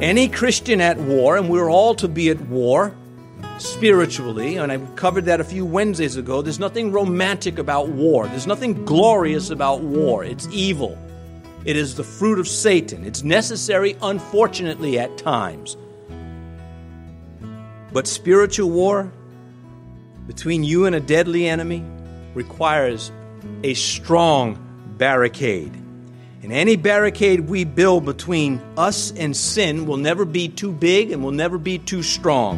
Any Christian at war, and we're all to be at war spiritually, and I covered that a few Wednesdays ago. There's nothing romantic about war. There's nothing glorious about war. It's evil. It is the fruit of Satan. It's necessary, unfortunately, at times. But spiritual war between you and a deadly enemy requires a strong barricade. And any barricade we build between us and sin will never be too big and will never be too strong.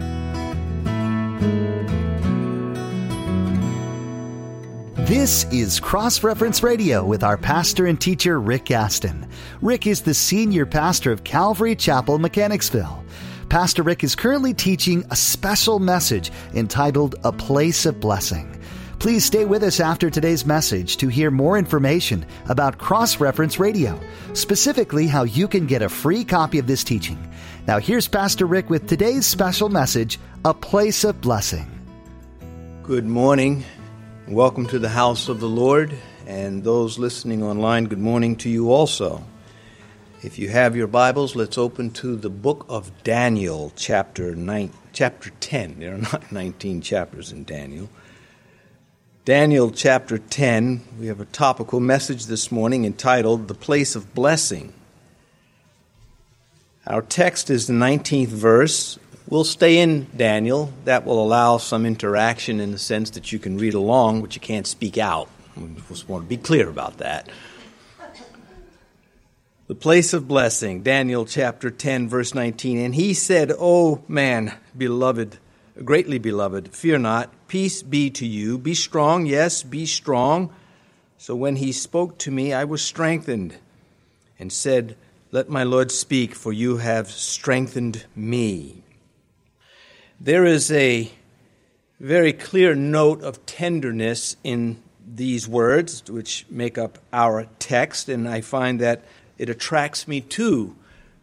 This is Cross Reference Radio with our pastor and teacher, Rick Aston. Rick is the senior pastor of Calvary Chapel, Mechanicsville. Pastor Rick is currently teaching a special message entitled A Place of Blessing. Please stay with us after today's message to hear more information about Cross Reference Radio, specifically how you can get a free copy of this teaching. Now here's Pastor Rick with today's special message, A Place of Blessing. Good morning. Welcome to the house of the Lord, and those listening online, good morning to you also. If you have your Bibles, let's open to the book of Daniel, chapter 10. There are not 19 chapters in Daniel. Daniel chapter 10, we have a topical message this morning entitled, The Place of Blessing. Our text is the 19th verse. We'll stay in Daniel. That will allow some interaction in the sense that you can read along, but you can't speak out. We just want to be clear about that. The place of blessing, Daniel chapter 10, verse 19. And he said, O man, beloved, greatly beloved, fear not, peace be to you. Be strong, yes, be strong. So when he spoke to me, I was strengthened and said, Let my Lord speak, for you have strengthened me. There is a very clear note of tenderness in these words, which make up our text, and I find that it attracts me to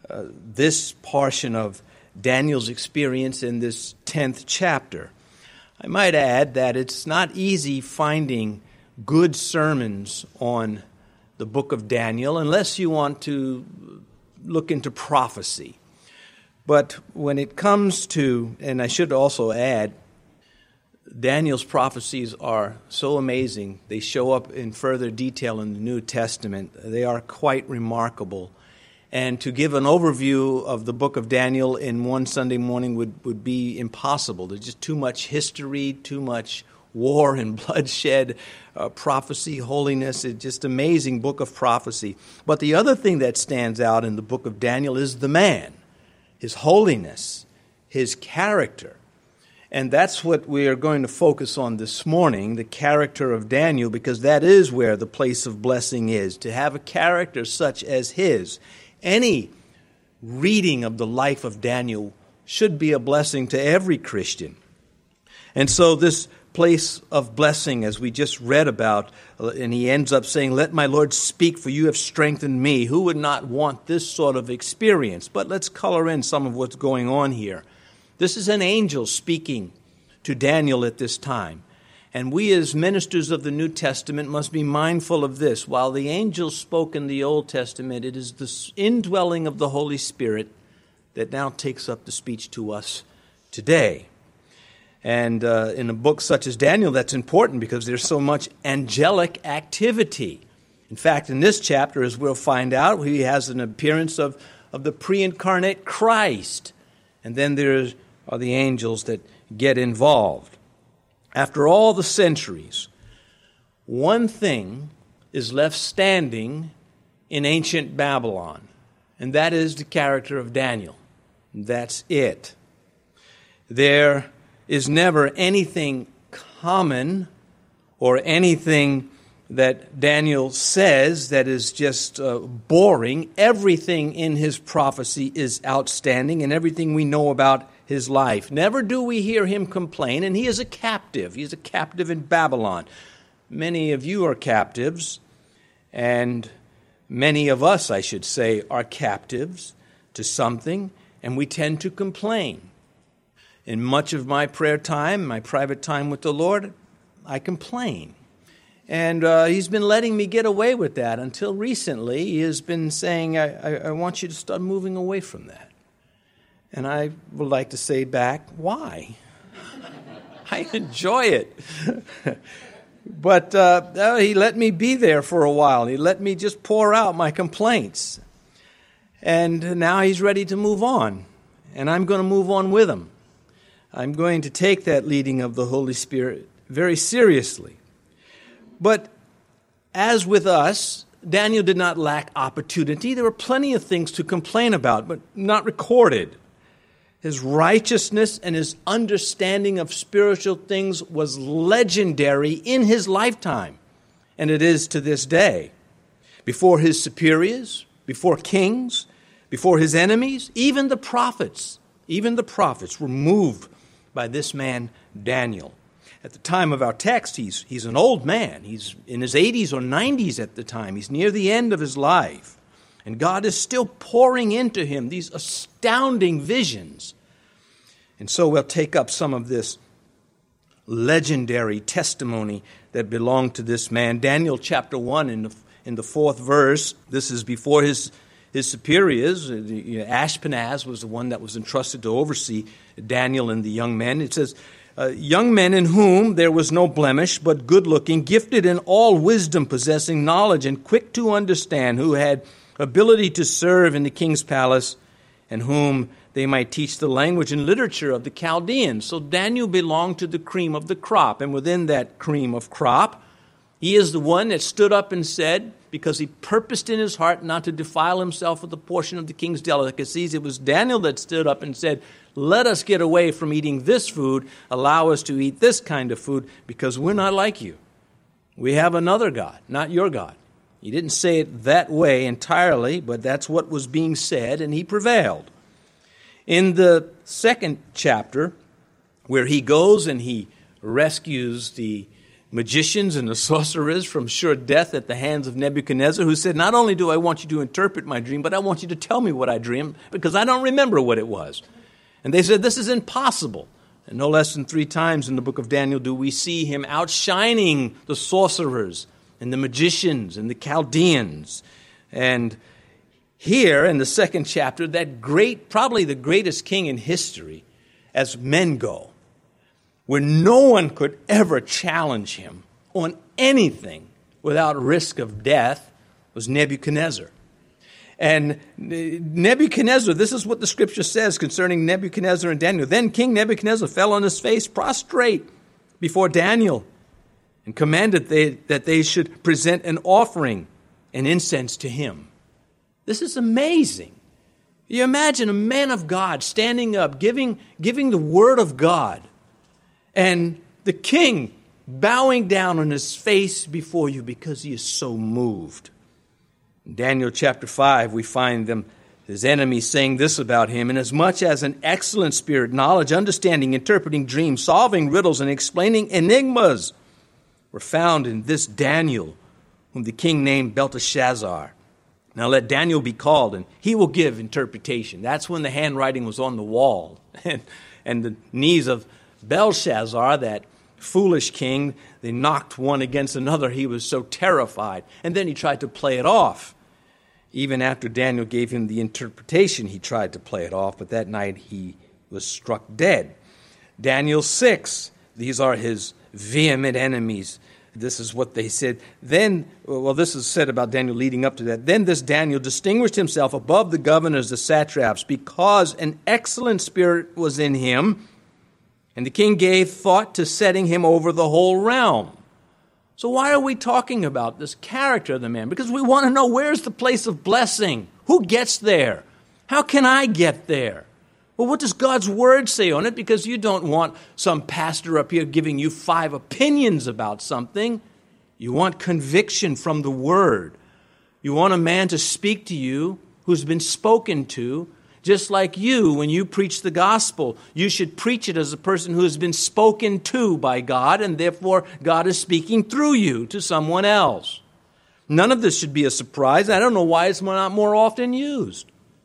this portion of Daniel's experience in this 10th chapter. I might add that it's not easy finding good sermons on the book of Daniel unless you want to look into prophecy. But when it comes to, and I should also add, Daniel's prophecies are so amazing. They show up in further detail in the New Testament. They are quite remarkable. And to give an overview of the book of Daniel in one Sunday morning would be impossible. There's just too much history, too much war and bloodshed, prophecy, holiness. It's just an amazing book of prophecy. But the other thing that stands out in the book of Daniel is the man, his holiness, his character. And that's what we are going to focus on this morning, the character of Daniel, because that is where the place of blessing is, to have a character such as his. Any reading of the life of Daniel should be a blessing to every Christian. And so this place of blessing, as we just read about, and he ends up saying, Let my Lord speak, for you have strengthened me. Who would not want this sort of experience? But let's color in some of what's going on here. This is an angel speaking to Daniel at this time. And we as ministers of the New Testament must be mindful of this. While the angels spoke in the Old Testament, it is the indwelling of the Holy Spirit that now takes up the speech to us today. And in a book such as Daniel, that's important because there's so much angelic activity. In fact, in this chapter, as we'll find out, he has an appearance of the pre-incarnate Christ. And then there are the angels that get involved. After all the centuries, one thing is left standing in ancient Babylon, and that is the character of Daniel. That's it. There is never anything common or anything that Daniel says that is just boring. Everything in his prophecy is outstanding, and everything we know about his life. Never do we hear him complain, and he is a captive. He is a captive in Babylon. Many of you are captives, and many of us, I should say, are captives to something, and we tend to complain. In much of my prayer time, my private time with the Lord, I complain. And he's been letting me get away with that until recently. He has been saying, I want you to start moving away from that. And I would like to say back, why? I enjoy it. But he let me be there for a while. He let me just pour out my complaints. And now he's ready to move on. And I'm going to move on with him. I'm going to take that leading of the Holy Spirit very seriously. But as with us, Daniel did not lack opportunity. There were plenty of things to complain about, but not recorded. His righteousness and his understanding of spiritual things was legendary in his lifetime, and it is to this day. Before his superiors, before kings, before his enemies, even the prophets were moved by this man, Daniel. At the time of our text, he's an old man. He's in his 80s or 90s at the time. He's near the end of his life. And God is still pouring into him these astounding visions. And so we'll take up some of this legendary testimony that belonged to this man. Daniel chapter 1 in the 4th verse. This is before his superiors. Ashpenaz was the one that was entrusted to oversee Daniel and the young men. It says, young men in whom there was no blemish, but good-looking, gifted in all wisdom, possessing knowledge, and quick to understand, who had ability to serve in the king's palace, and whom they might teach the language and literature of the Chaldeans. So Daniel belonged to the cream of the crop, and within that cream of crop, he is the one that stood up and said, because he purposed in his heart not to defile himself with a portion of the king's delicacies, it was Daniel that stood up and said, let us get away from eating this food, allow us to eat this kind of food, because we're not like you. We have another God, not your God. He didn't say it that way entirely, but that's what was being said, and he prevailed. In the 2nd chapter, where he goes and he rescues the magicians and the sorcerers from sure death at the hands of Nebuchadnezzar, who said, not only do I want you to interpret my dream, but I want you to tell me what I dreamed, because I don't remember what it was. And they said, this is impossible. And no less than 3 times in the book of Daniel do we see him outshining the sorcerers and the magicians and the Chaldeans. And here in the 2nd chapter, that great, probably the greatest king in history as men go, where no one could ever challenge him on anything without risk of death, was Nebuchadnezzar. And Nebuchadnezzar, this is what the scripture says concerning Nebuchadnezzar and Daniel. Then King Nebuchadnezzar fell on his face prostrate before Daniel and commanded that they should present an offering and incense to him. This is amazing. You imagine a man of God standing up, giving the word of God, and the king bowing down on his face before you because he is so moved. In Daniel chapter 5, we find his enemies saying this about him, inasmuch as an excellent spirit, knowledge, understanding, interpreting dreams, solving riddles, and explaining enigmas were found in this Daniel, whom the king named Belteshazzar. Now let Daniel be called, and he will give interpretation. That's when the handwriting was on the wall. And the knees of Belshazzar, that foolish king, they knocked one against another. He was so terrified. And then he tried to play it off. Even after Daniel gave him the interpretation, he tried to play it off. But that night he was struck dead. Daniel 6, these are his vehement enemies. This is what they said. Then, this is said about Daniel leading up to that. Then this Daniel distinguished himself above the governors, the satraps, because an excellent spirit was in him, and the king gave thought to setting him over the whole realm. So why are we talking about this character of the man? Because we want to know, where's the place of blessing? Who gets there? How can I get there? Well, what does God's word say on it? Because you don't want some pastor up here giving you 5 opinions about something. You want conviction from the word. You want a man to speak to you who's been spoken to. Just like you, when you preach the gospel, you should preach it as a person who has been spoken to by God, and therefore God is speaking through you to someone else. None of this should be a surprise. I don't know why it's not more often used.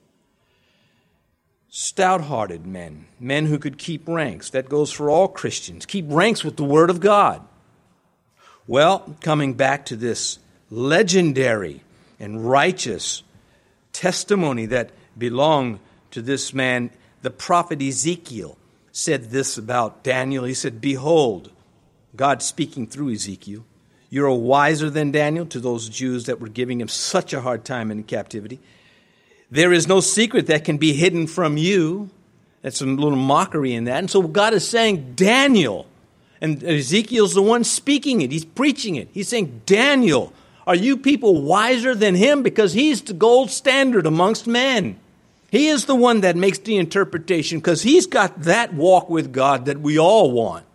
Stout-hearted men who could keep ranks. That goes for all Christians. Keep ranks with the Word of God. Well, coming back to this legendary and righteous testimony that belonged to this man, The prophet Ezekiel said this about Daniel. He said, "Behold," God speaking through Ezekiel, "you're wiser than Daniel," to those Jews that were giving him such a hard time in captivity. "There is no secret that can be hidden from you." That's a little mockery in that. And so God is saying, Daniel, and Ezekiel's the one speaking it. He's preaching it. He's saying, Daniel, are you people wiser than him? Because he's the gold standard amongst men. He is the one that makes the interpretation because he's got that walk with God that we all want.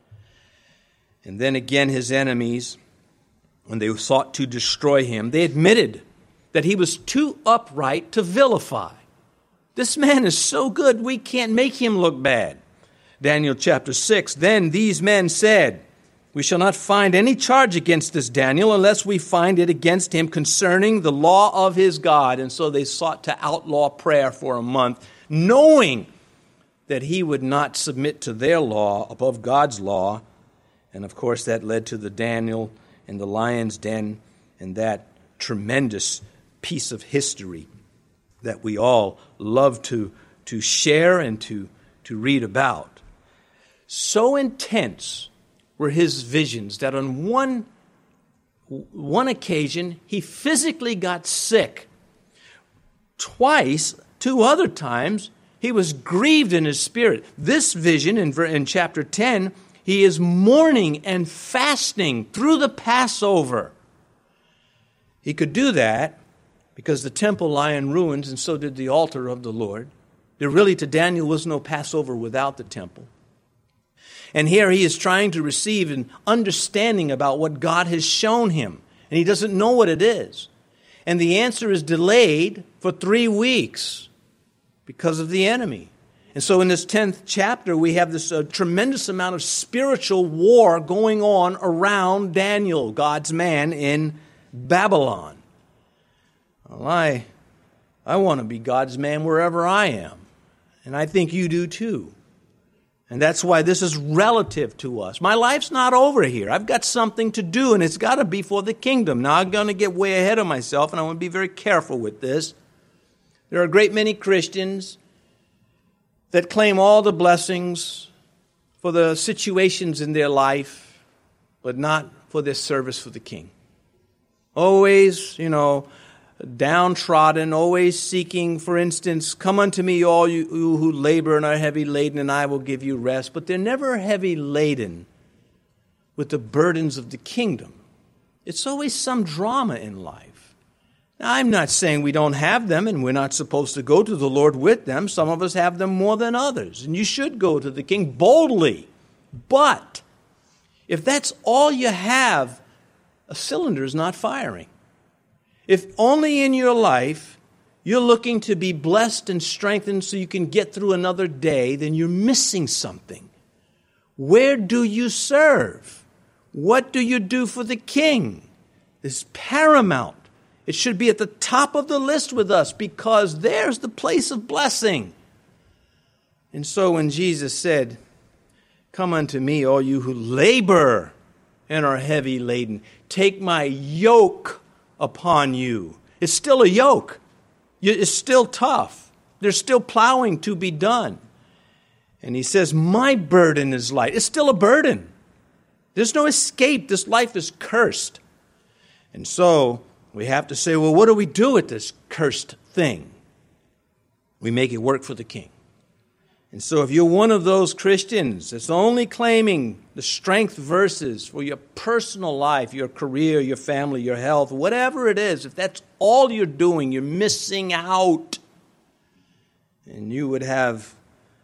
And then again, his enemies, when they sought to destroy him, they admitted that he was too upright to vilify. This man is so good, we can't make him look bad. Daniel chapter 6, "Then these men said, we shall not find any charge against this Daniel unless we find it against him concerning the law of his God." And so they sought to outlaw prayer for a month, knowing that he would not submit to their law above God's law. And of course that led to the Daniel and the lion's den and that tremendous piece of history that we all love to share and to read about. So intense were his visions that on one occasion he physically got sick. Twice, 2 other times, he was grieved in his spirit. This vision in chapter 10, he is mourning and fasting through the Passover. He could do that because the temple lie in ruins, and so did the altar of the Lord. There really, to Daniel, was no Passover without the temple. And here he is trying to receive an understanding about what God has shown him, and he doesn't know what it is. And the answer is delayed for 3 weeks because of the enemy. And so in this 10th chapter, we have this tremendous amount of spiritual war going on around Daniel, God's man in Babylon. Well, I want to be God's man wherever I am. And I think you do too. And that's why this is relative to us. My life's not over here. I've got something to do, and it's got to be for the kingdom. Now, I'm going to get way ahead of myself, and I want to be very careful with this. There are a great many Christians that claim all the blessings for the situations in their life, but not for their service for the King. Always, downtrodden, always seeking, for instance, "Come unto me, all you who labor and are heavy laden, and I will give you rest." But they're never heavy laden with the burdens of the kingdom. It's always some drama in life. Now, I'm not saying we don't have them and we're not supposed to go to the Lord with them. Some of us have them more than others, and you should go to the King boldly. But if that's all you have, a cylinder is not firing. If only in your life you're looking to be blessed and strengthened so you can get through another day, then you're missing something. Where do you serve? What do you do for the King? It's paramount. It should be at the top of the list with us because there's the place of blessing. And so when Jesus said, "Come unto me, all you who labor and are heavy laden, take my yoke upon you." It's still a yoke. It's still tough. There's still plowing to be done. And he says, "My burden is light." It's still a burden. There's no escape. This life is cursed. And so we have to say, well, what do we do with this cursed thing? We make it work for the King. And so if you're one of those Christians that's only claiming the strength verses for your personal life, your career, your family, your health, whatever it is, if that's all you're doing, you're missing out. And you would have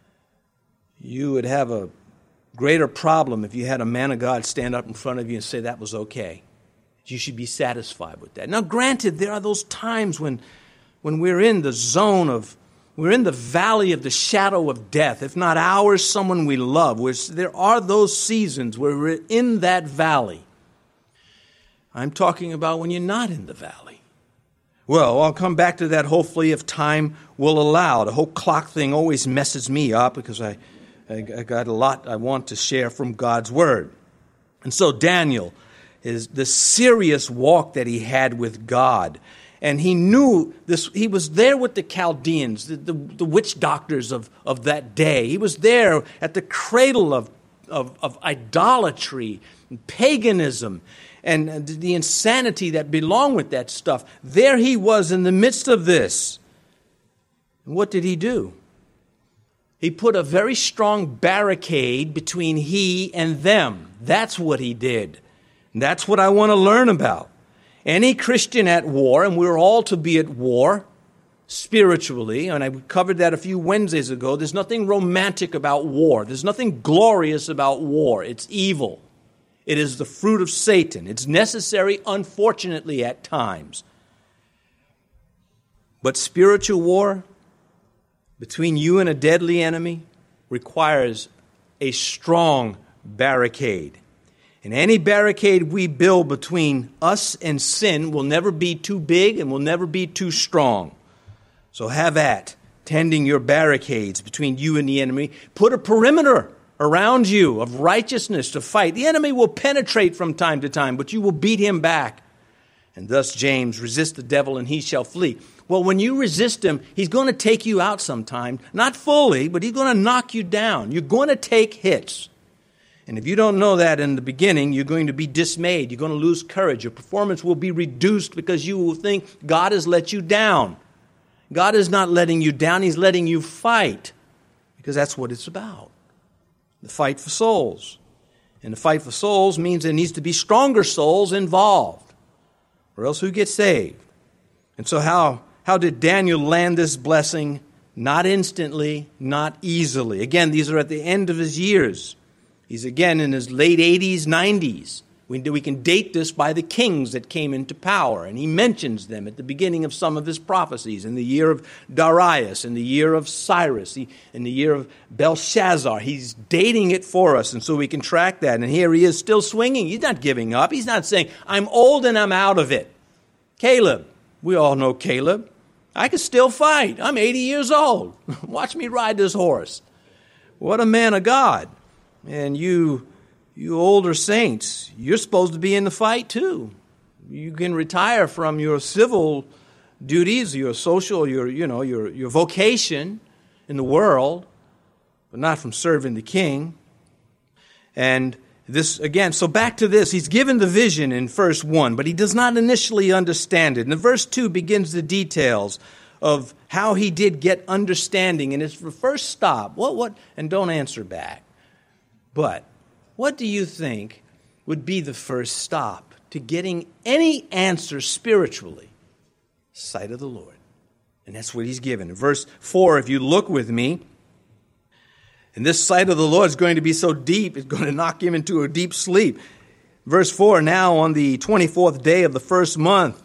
a greater problem if you had a man of God stand up in front of you and say that was okay. You should be satisfied with that. Now, granted, there are those times when we're in the zone of, we're in the valley of the shadow of death. If not ours, someone we love. There are those seasons where we're in that valley. I'm talking about when you're not in the valley. Well, I'll come back to that hopefully if time will allow. The whole clock thing always messes me up because I got a lot I want to share from God's Word. And so Daniel is the serious walk that he had with God. And he knew this. He was there with the Chaldeans, the witch doctors of that day. He was there at the cradle of idolatry, and paganism, and the insanity that belonged with that stuff. There he was in the midst of this. And what did he do? He put a very strong barricade between he and them. That's what he did. And that's what I want to learn about. Any Christian at war, and we're all to be at war spiritually, and I covered that a few Wednesdays ago, there's nothing romantic about war. There's nothing glorious about war. It's evil. It is the fruit of Satan. It's necessary, unfortunately, at times. But spiritual war between you and a deadly enemy requires a strong barricade. And any barricade we build between us and sin will never be too big and will never be too strong. So have at tending your barricades between you and the enemy. Put a perimeter around you of righteousness to fight. The enemy will penetrate from time to time, but you will beat him back. And thus, James, resist the devil and he shall flee. Well, when you resist him, he's going to take you out sometime. Not fully, but he's going to knock you down. You're going to take hits. And if you don't know that in the beginning, you're going to be dismayed. You're going to lose courage. Your performance will be reduced because you will think God has let you down. God is not letting you down. He's letting you fight, because that's what it's about. The fight for souls. And the fight for souls means there needs to be stronger souls involved, or else who gets saved? And so how did Daniel land this blessing? Not instantly, not easily. Again, these are at the end of his years. He's again in his late 80s, 90s. We can date this by the kings that came into power, and he mentions them at the beginning of some of his prophecies. In the year of Darius, in the year of Cyrus, in the year of Belshazzar. He's dating it for us, and so we can track that. And here he is still swinging. He's not giving up. He's not saying, I'm old and I'm out of it. Caleb, we all know Caleb. I can still fight. I'm 80 years old. Watch me ride this horse. What a man of God. And you older saints, you're supposed to be in the fight too. You can retire from your civil duties, your social, your vocation in the world, but not from serving the king. And this, again, so back to this. He's given the vision in verse 1, but he does not initially understand it. And the verse 2 begins the details of how he did get understanding. And it's the first stop. What? And don't answer back. But what do you think would be the first stop to getting any answer spiritually? Sight of the Lord. And that's what he's given. In verse 4, if you look with me, and this sight of the Lord is going to be so deep, it's going to knock him into a deep sleep. Verse 4, now on the 24th day of the first month,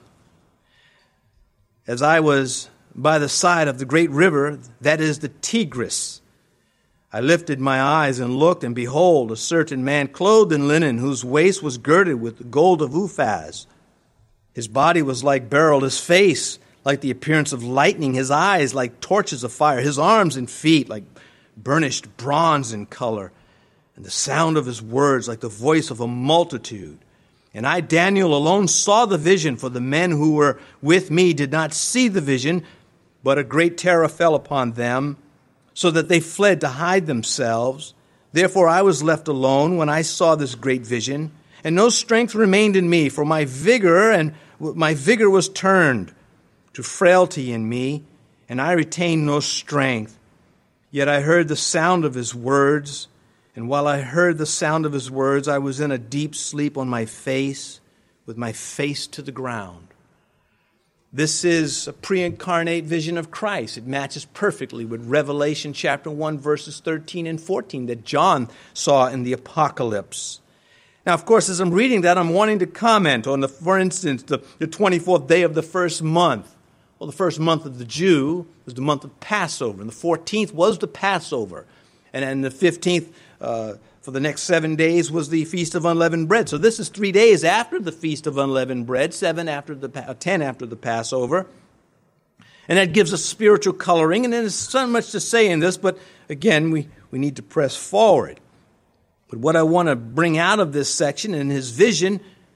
as I was by the side of the great river, that is the Tigris, I lifted my eyes and looked, and behold, a certain man clothed in linen, whose waist was girded with the gold of Uphaz. His body was like beryl, his face like the appearance of lightning, his eyes like torches of fire, his arms and feet like burnished bronze in color, and the sound of his words like the voice of a multitude. And I, Daniel, alone saw the vision, for the men who were with me did not see the vision, but a great terror fell upon them, so that they fled to hide themselves. Therefore I was left alone when I saw this great vision, and no strength remained in me, for my vigor was turned to frailty in me, and I retained no strength. Yet I heard the sound of his words, and while I heard the sound of his words, I was in a deep sleep on my face, with my face to the ground. This is a pre-incarnate vision of Christ. It matches perfectly with Revelation chapter 1, verses 13 and 14 that John saw in the Apocalypse. Now, of course, as I'm reading that, I'm wanting to comment on, for instance, the 24th day of the first month. Well, the first month of the Jew was the month of Passover, and the 14th was the Passover. And then the 15th, for the next 7 days, was the Feast of Unleavened Bread. So this is 3 days after the Feast of Unleavened Bread, 10 after the Passover. And that gives us spiritual coloring. And there's so much to say in this, but again, we need to press forward. But what I want to bring out of this section in his vision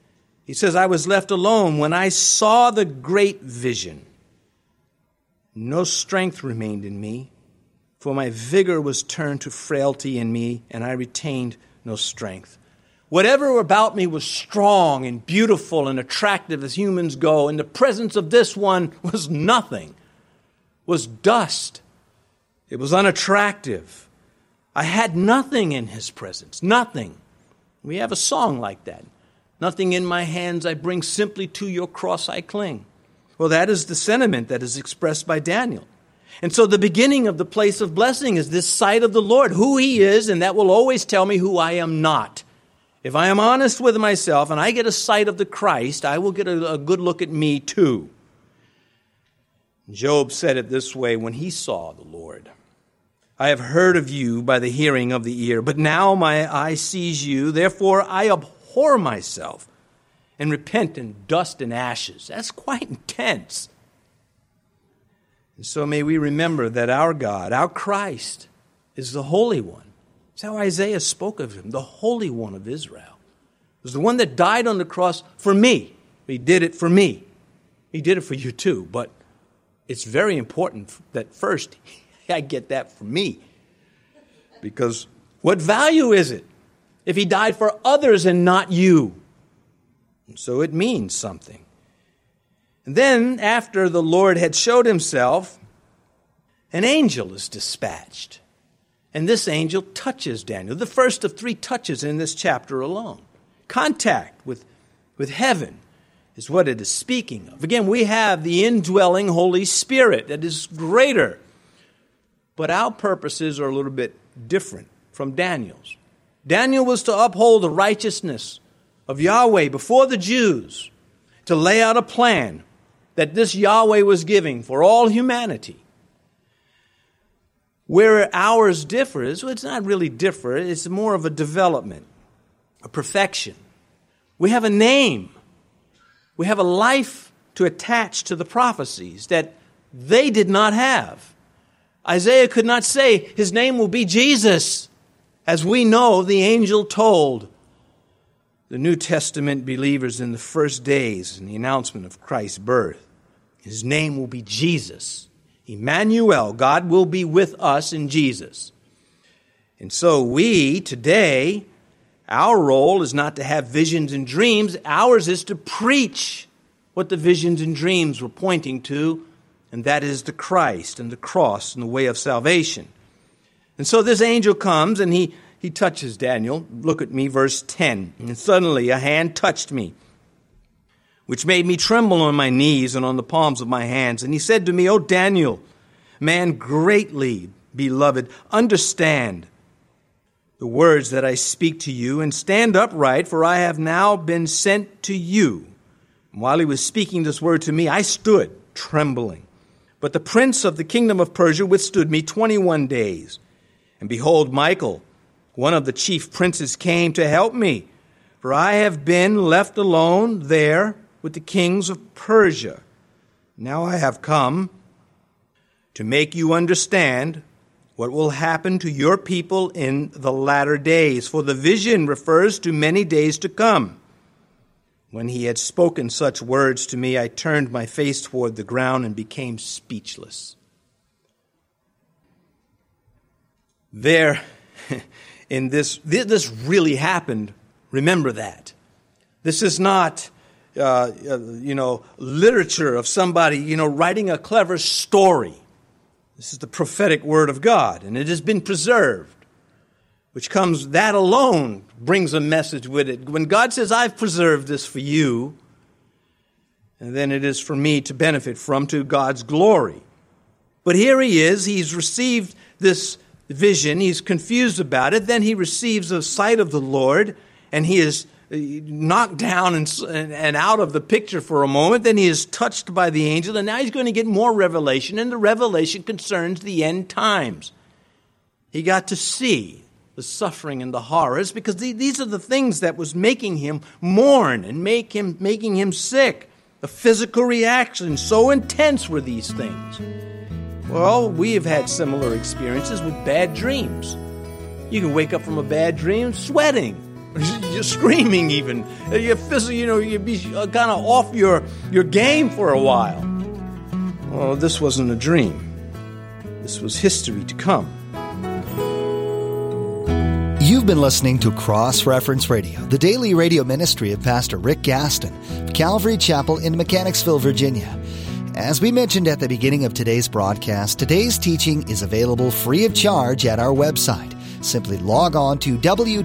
He says, I was left alone when I saw the great vision. No strength remained in me, for my vigor was turned to frailty in me, and I retained no strength. Whatever about me was strong and beautiful and attractive as humans go, in the presence of this one was nothing, was dust. It was unattractive. I had nothing in his presence, nothing. We have a song like that. Nothing in my hands I bring, simply to your cross I cling. Well, that is the sentiment that is expressed by Daniel. And so the beginning of the place of blessing is this sight of the Lord, who he is, and that will always tell me who I am not. If I am honest with myself and I get a sight of the Christ, I will get a good look at me too. Job said it this way when he saw the Lord. I have heard of you by the hearing of the ear, but now my eye sees you, therefore I abhor myself and repent in dust and ashes. That's quite intense. And so may we remember that our God, our Christ, is the Holy One. That's how Isaiah spoke of him, the Holy One of Israel. It was the one that died on the cross for me. He did it for me. He did it for you too, but it's very important that first I get that for me. Because what value is it if he died for others and not you? And so it means something. And then, after the Lord had showed himself, an angel is dispatched. And this angel touches Daniel, the first of 3 touches in this chapter alone. Contact with heaven is what it is speaking of. Again, we have the indwelling Holy Spirit that is greater. But our purposes are a little bit different from Daniel's. Daniel was to uphold the righteousness of Yahweh before the Jews, to lay out a plan that this Yahweh was giving for all humanity. Where ours differs, well, it's not really differ, it's more of a development, a perfection. We have a name. We have a life to attach to the prophecies that they did not have. Isaiah could not say his name will be Jesus, as we know the angel told the New Testament believers in the first days in the announcement of Christ's birth. His name will be Jesus. Emmanuel, God will be with us in Jesus. And so we, today, our role is not to have visions and dreams. Ours is to preach what the visions and dreams were pointing to, and that is the Christ and the cross and the way of salvation. And so this angel comes and he touches Daniel. Look at me, verse 10. And suddenly a hand touched me, which made me tremble on my knees and on the palms of my hands. And he said to me, O Daniel, man greatly beloved, understand the words that I speak to you, and stand upright, for I have now been sent to you. And while he was speaking this word to me, I stood trembling. But the prince of the kingdom of Persia withstood me 21 days. And behold, Michael, one of the chief princes, came to help me, for I have been left alone there with the kings of Persia. Now I have come to make you understand what will happen to your people in the latter days, for the vision refers to many days to come. When he had spoken such words to me, I turned my face toward the ground and became speechless. There, in this really happened. Remember that. This is not, literature of somebody, writing a clever story. This is the prophetic word of God, and it has been preserved, that alone brings a message with it. When God says, I've preserved this for you, and then it is for me to benefit from, to God's glory. But here he is, he's received this vision, he's confused about it, then he receives a sight of the Lord, and he is knocked down and out of the picture for a moment. Then he is touched by the angel, and now he's going to get more revelation, and the revelation concerns the end times. He got to see the suffering and the horrors, because these are the things that was making him mourn and making him sick. The physical reaction, so intense were these things. Well, we have had similar experiences with bad dreams. You can wake up from a bad dream sweating. You're screaming even. You'd be kind of off your game for a while. Well, this wasn't a dream. This was history to come. You've been listening to Cross Reference Radio, the daily radio ministry of Pastor Rick Gaston, Calvary Chapel in Mechanicsville, Virginia. As we mentioned at the beginning of today's broadcast, today's teaching is available free of charge at our website. Simply log on to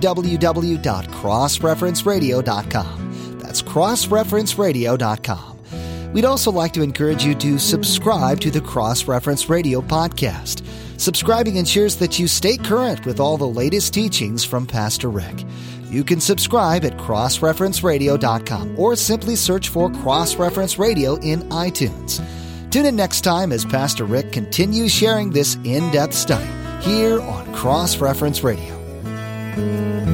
www.crossreferenceradio.com. That's crossreferenceradio.com. We'd also like to encourage you to subscribe to the Cross Reference Radio podcast. Subscribing ensures that you stay current with all the latest teachings from Pastor Rick. You can subscribe at crossreferenceradio.com or simply search for Cross Reference Radio in iTunes. Tune in next time as Pastor Rick continues sharing this in-depth study here on Cross Reference Radio.